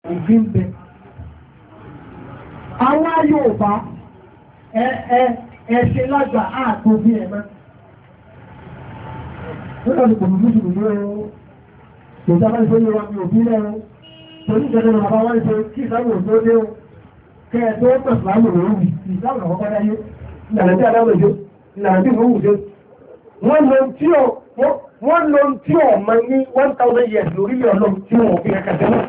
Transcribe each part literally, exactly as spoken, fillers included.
ìgbín bẹ. Àwọn Yorùbá ẹ ẹ ẹ̀ṣẹ̀ lágbà ààtò bí ẹ̀mẹ́. Nígbà tí kò ní ṣùgbọ́n ní ọ̀rọ̀ ìjọba ìfẹ́ yóò wá ní òbí lẹ́rọ. Torí ìjọba ìjọba bàbá wáyé kí ìsáwò tó dé o. Kẹ́ ẹ tó pẹ̀sù láàmù rẹ̀ wù ìsáwò náà kọ́kọ́ dáyé. Ìlànà tí adáwọ̀ ìjọ, ìlànà tí ìwọ̀n wù jẹ́. Wọ́n lo tí ò wọ́n lo tí ò mọ ní one thousand years lórílẹ̀ ọlọ́run tí wọ́n fi ẹ̀ka tẹ́lẹ̀.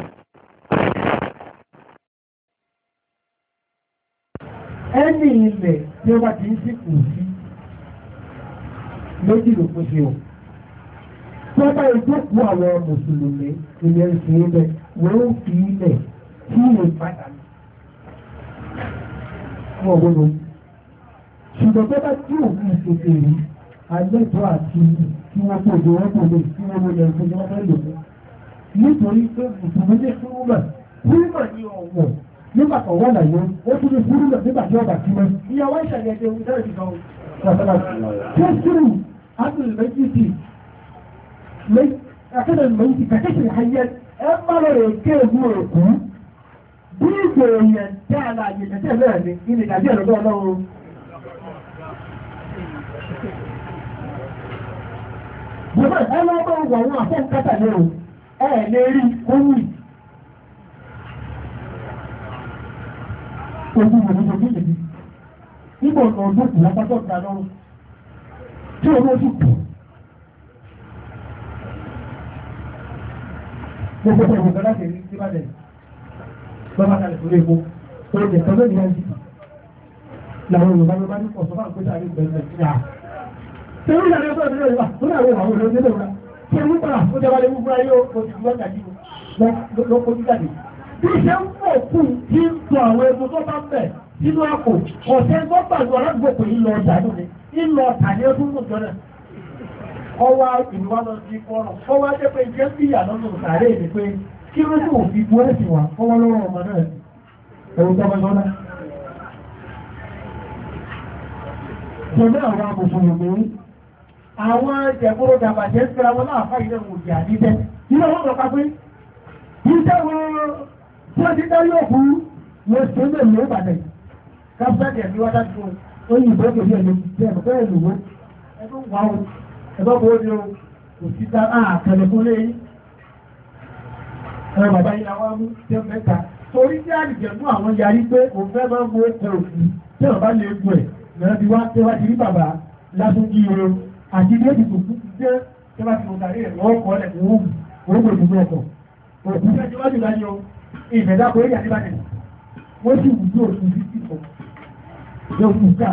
Ẹni ilẹ̀ tí ó bá ti ń sìnkú sí méjì ló pín sí o. Tí wọ́n bá ìjókòó àwọn Mùsùlùmí ilẹ̀ ìsìn ilẹ̀ wọ́n ó fi ilẹ̀ tí ìwé padà ní. Wọ́n gbọ́dọ̀. Ṣùgbọ́n tó bá tí òun ìṣètò rí, alẹ́tọ́ àti tí wọ́n kò dé wọ́n kò lè tí wọ́n lè fún wọn fẹ́ lò fún. Nítorí pé Mùsùlùmí ní fúrúmà, fúrúmà ní ọ̀wọ̀. Nígbà kan wà láyé, ó tún ní fúrúmà nígbà tí ọba tí wọ́n. Ìyàwó ìṣẹ̀lẹ̀ ẹgbẹ́ ohun tẹ́lẹ̀ ti kan. Kẹ́sìrù, Adùn méjìdì, akẹ́lẹ̀ méjìdì, kàkẹ́sìrì ayẹ, ẹ má lọ rẹ̀ kéèkú òkú. Bí ìgbò èèyàn tẹ́ àlàyé tẹ́tẹ́ bẹ́ẹ̀ ni, kí ni ìdájọ́ ẹ̀rọ ọlọ́run. Bùbá ẹ lọ́ bá wà wọn àfẹ́ kátà ní o, ẹ lè rí owó ì. Ojú ìwòrán ojú ìdí. Nígbà ọ̀nà ọdún kù lápapọ̀ ìgbà lọ́rùn. Tí owó sì kù. Gbogbo ọ̀pọ̀ ìwòrán láti rí sí Ìbàdàn. Bọ́lá kalẹ̀ fún epo. Oúnjẹ kan lónìí wọ́n ti. Làwọn Yorùbá ló bá ní pọ̀ sọ́fà pé sáré gbẹ̀rẹ̀ sí à. Ṣé orí ìyàrá ẹgbẹ́ ìdílé ìwà tó náà wọ àwọn olóògbé lòun náà? Ṣé mú padà ó jẹ́ wálé mú fúra yóò kó ti gbọ́ gàdí lọ kó ti gàdí. Bí ṣe ń pọ̀ kù tí ń tọ àwọn epo tó bá bẹ̀ nínú àpò, ọ̀sẹ̀ tó gbàgbọ́ aládùúgbò pé ń lọ ọjà lónìí, ń lọ ọ̀tà ní ọdún mọ̀jọ́ náà. Ọwá ìlú wa lọ sí fọ́nà, ọwá jẹ́ pé jẹ́ bí ìyà lọ́nà òsàré ìdí pé kí ló tó fi bu ẹ̀sìn wà fọwọ́ lọ́rọ̀ ọmọ náà ẹ̀rù tó bọ́jọ́ náà. Ṣọlá àwọn amòfòròmí, àwọn ìjẹ̀búrò dàbàjẹ́ ń pẹ́ra wọn náà fà ilẹ̀ òjì àdíjẹ́. Ilé wọn lọ kápé, iṣẹ́ wọn tí wọ́n ti dá yóò kú lọ sí ilé ìlú Ìbàdàn. Káfíńtì ẹ̀mí wá dájú òyìnbó kèdè ẹ̀mí jẹ́ ẹ̀mọ́fẹ́ ìlú wo. Ẹgbẹ́ wà ó, ẹgbẹ́ wo ni o, kò sí dá àkẹlẹ̀ fún lé yín. Ẹ̀rọ bàbá yìí làwọn mú jẹ́ mẹ́ta. Torí tí àdìjẹ̀mú àwọn yarí pé òun fẹ́ máa ń mú ẹ̀kọ́ òfin tí ọ̀bá lè gbọ́ ẹ̀ lọ́nà bí wá tí wá ti rí bàbá lásán jí oro àti ilé ìdìbò fún jẹ́ tí wá ti mọ̀ tàrí ẹ̀ wọ́n kọ́ ẹ̀ wọ́n wọ́n gbòdì ní ọkọ̀. Òkú fẹ́ tí wá jù láyé o, ìfẹ̀dá kò rí àdíbàdàn. Wọ́n sì wù tó òkú sí kíkọ̀. Yóò kú ká.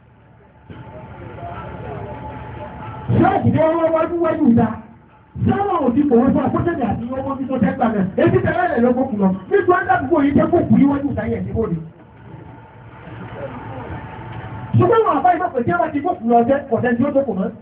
Ṣáàtì ní ọwọ́ wájú wájú ìta. Sáwọn òdì kò wọ́n fún àkọ́tẹ̀lẹ̀ àti ọmọ tí tó tẹ́gbà rẹ̀. Èyí tẹ́lẹ̀ rẹ̀ lọ́gbọ́n kù lọ. Nígbà ń dàgbò yìí jẹ́ kó kù yíwájú ìtayẹ̀ sí bóde. Ṣùgbọ́n wọn àbá ìbá pẹ̀jẹ́ wá ti gbókùn lọ jẹ́ ọ̀dẹ́ tí ó tókù mọ́.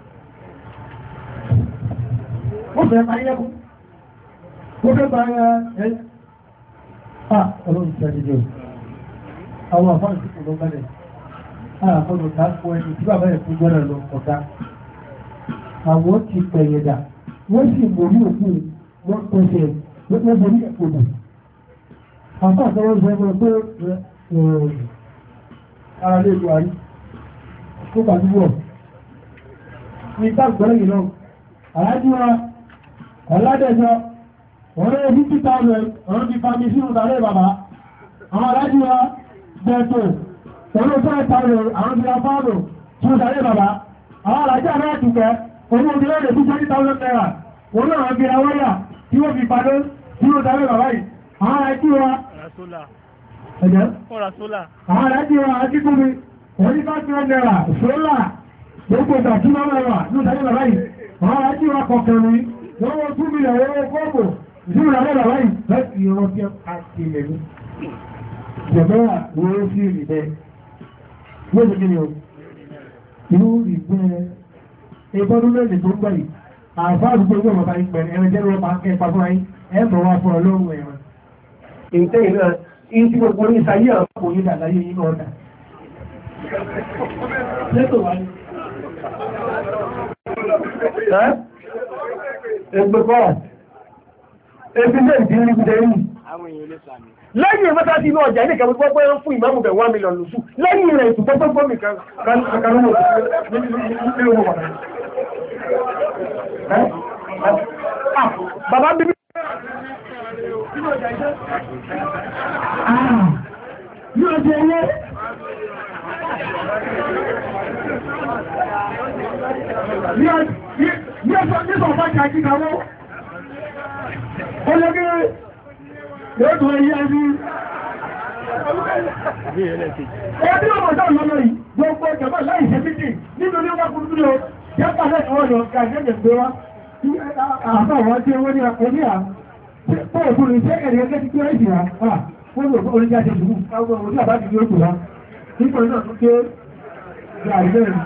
Ó fẹ́ parí lẹ́kùn. Ó fẹ́ bá ẹ ah ọlọ́run ti ṣàdéjọ. Àwọn àfáà ìsìnkú ló gbálẹ̀. Ah ọdún ká fún ẹni tí bàbá ẹ̀ fún gbọ́dọ̀ lọ ọ̀gá. Àwọn ti pẹ̀yẹ̀dà. Wọ́n sì borí òkú wọ́n pẹ̀sẹ̀ wọ́n borí ẹ̀kọ́dà. Àfáà tọwọ́ sọ ẹgbẹ́ pé ara lè lò àrí kó pàdúgbò ní ìtàgbọ́n yìí náà àrájúwá ọ̀ládẹ́jọ́ ọ̀rẹ́ fifty thousand ọ̀rọ̀ ti fàmí sínú tààrẹ bàbá àwọn àrájúwá bẹ̀ẹ̀tọ̀ ọ̀rọ̀ five thousand àwọn ti afáàrò sínú tààrẹ bàbá àwọn àrájá náà ti pẹ́ owó obìnrin fún twenty thousand naira wọ́n náà gbé awáyà tí wọ́n fi padà sínú tààrẹ bàbá yìí àwọn àrájúwá ẹ̀jẹ̀ àwọn àrájúwá akíkúmi wọ́n ní bá tí wọ́n nẹ́ra ṣọ́lá gbogbo ìgbà tí wọ́n mẹ́wàá ní ìdájọ́ bàbá yìí àwọn arájíwá kọkànrin wọ́n wọ́n tún mílẹ̀ owó fọ́ọ̀bù ìṣúrù ìdájọ́ bàbá yìí láti ìran tí a ti lè ní jẹ̀mẹ́rà wọ́n sí rí bẹ́ẹ̀ wọ́n ti kí ni o ìlú rí bẹ́ẹ̀ ẹgbọ́dún mẹ́rin tó ń gbà yìí àfáà àdúgbò ìgbà bàbá yìí pẹ̀lú ẹran jẹ́ lọ́wọ́ máa ń kẹ́ pa fúnra yìí ẹ̀ mọ̀ wá fún ọlọ́run ẹ̀ràn èyí tẹ́yìn náà ìyí tí gbogbo ní ìsayé àwọn kò ní dàgbáyé yìí náà dà lẹ́tọ̀ wá ní ẹgbẹ́ bọ́ ebi náà ti rí kúdẹ̀ rí. lẹ́yìn mẹ́ta tí inú ọjà ilé-ìkẹ́ gbogbo pé ń fún ìmáàmù bẹ̀ one million lóṣù lẹ́yìn rẹ̀ ìtùpọ̀ tó gbọ́mì kankanú bàbá bíbí yóò jẹ́ ilé yóò sọ bá kàkí kàwọ́ ọlọ́gẹ́ yóò tó ẹyí ẹbí ẹbí ọmọ ọjọ́ ìlọ́lọ́ yìí gbogbo ìjọba láì ṣe títì nínú ní wọ́n kúrú lọ jẹ́pà lẹ́kọ̀ọ́ ọ̀nà kàgẹ́gẹ́ gbé wá àbáwọ̀ tí ó ní àkóní à pọ́ọ̀kùn ìṣẹ́ ẹ̀rẹ́ ẹgbẹ́ tí ó ìjìyà wọ́n lò orí jáde ìlú káwọn orí àbájú ní òkú wá nípa náà tó ké àìlẹ́rìn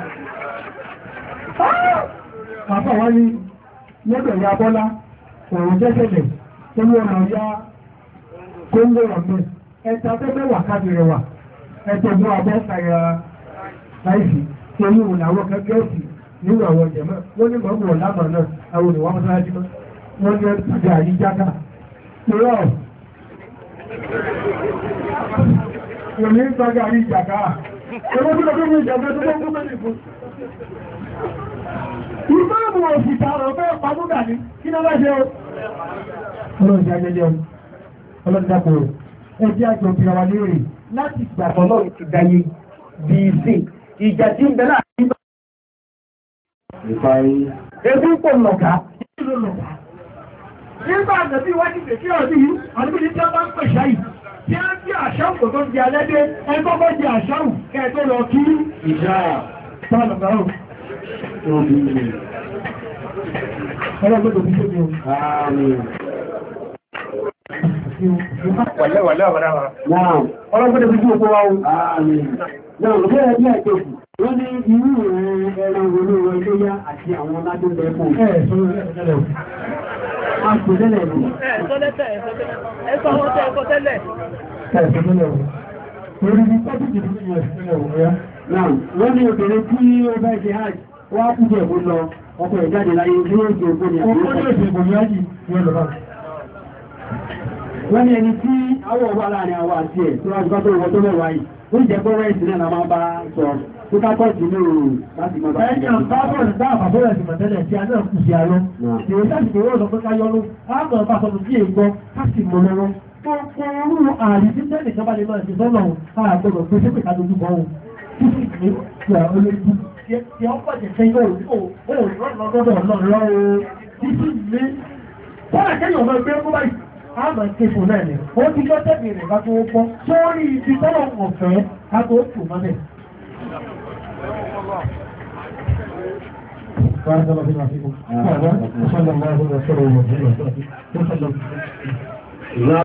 àbá wá ní lọ́dọ̀ ya bọ́lá òun jẹ́sẹ̀lẹ̀ tó ní ọ̀nà ya kóńgò ọ̀gbẹ́ ẹta tó mẹ́wàá kábìrẹ̀ wà ẹ̀tọ́ mú abọ́ kàyà láìsí tó ní òun àwọn kẹ́kẹ́ẹ̀sì nínú àwọn ìjẹ̀mọ́ wọ́n ní mọ̀ mọ̀ lámà náà àwọn olùwà mọ́sáájú mọ́ wọ́n ní ọ̀tàjà àyíjáká ìrọ̀ òní gbága àyíjáká ẹgbẹ́ tó lọ́gbẹ́ ìjọba tó gbọ́ mẹ́rin fún ìmáàmù òfìta ọ̀rọ̀ fẹ́ pàmúdà ní kí náà bá ṣe ó ọlọ́dún ajẹ́jẹ́ ọlọ́dún dápò ẹjẹ́ àjọ ìpìlàwà lérè láti gbàtọ̀ lọ́rùn ti dáyé bí i sí ìjà tí ń bẹ̀rẹ̀ àti ẹbí pọ̀ lọ̀gá nílò lọ̀gá nígbà àgbẹ̀bí wájú pé kí ọdún yìí àdúgbò ní tí wọ́n bá ń pè ṣáyì tí a ń jẹ́ àṣáwù kò tó ń di alẹ́dẹ́ ẹgbọ́ bọ́ di àṣáwù kẹ́ẹ̀ tó lọ kí ìjà tọ́lọ̀gbọ́rùn Wàlẹ́ wàlẹ́ àwàrá. Náà, ọlọ́gbọ́dẹ̀ bí kí o kó wá o. Náà, ọ̀fẹ́ ẹgbẹ́ ẹ̀kẹ́kù, wọ́n ní irú ẹran olóòrò iléyá àti àwọn ọlágbọ́dẹ̀ ẹ̀kọ́. Ẹ̀ sọ́rọ̀ ẹ̀kọ́ a kò tẹ́lẹ̀ ẹ̀kọ́. Ẹ̀ sọ́lẹ́tẹ̀ ẹ̀kọ́ wọ́n tẹ́ ẹ̀kọ́ tẹ́lẹ̀. Ẹ̀ sọ́lẹ́tẹ̀ ẹ̀kọ́. Orí ní pọ́pìtì ní ìrẹsìlẹ̀ òwúrẹ́. Náà, wọ́n ní obìnrin tí ó bá ṣe hajj, wọ́n á kú jẹ́ ìbò lọ, ọkọ̀ ìjáde láyé ní ó ṣe ògbóni àti wọ́n ní ẹni tí àwọ̀ wà láàrin àwọn àti ẹ̀ tó wájú bá tó wọ́n tó mẹ́wàá yìí ó ń jẹ́ bọ́rọ̀ ìsìn náà máa bá sọ tó kápọ̀ sí ní òòrùn láti máa bá ẹ̀yìn àbábọ̀ ìdá àbábọ̀rẹ̀ sí mọ̀tẹ́lẹ̀ tí a náà kù sí àlọ́ èrò sáàsì pé wọ́n lọ pé ká yọnu àmọ́ bá sọ̀rọ̀ sí ègbọ́ ká sì mọ̀ lọ́wọ́ gbogbo orú ààrí tí tẹ́lẹ̀ kan bá lè máa ṣe sọ́nà àgbọ̀dọ̀ pé sépè ká dojú bọ́ ohun tí sì ní ìgbà olóògùn tí ó pọ̀ jẹ́ sẹ́yìn òòrùn lọ́dọ̀ lọ́rọ̀ tí sì ní kọ́nà kẹ́yìn ọmọ ẹgbẹ́ kó báyìí àmà kéfò náà ni ó ti lọ tẹ́bì rẹ̀ bá tó pọ́ sórí ibi tọ́lọ̀ ọ̀fẹ́ àtò òkú mọ́lẹ̀. بارك الله فيما فيكم. هذا وصلى الله وسلم وبارك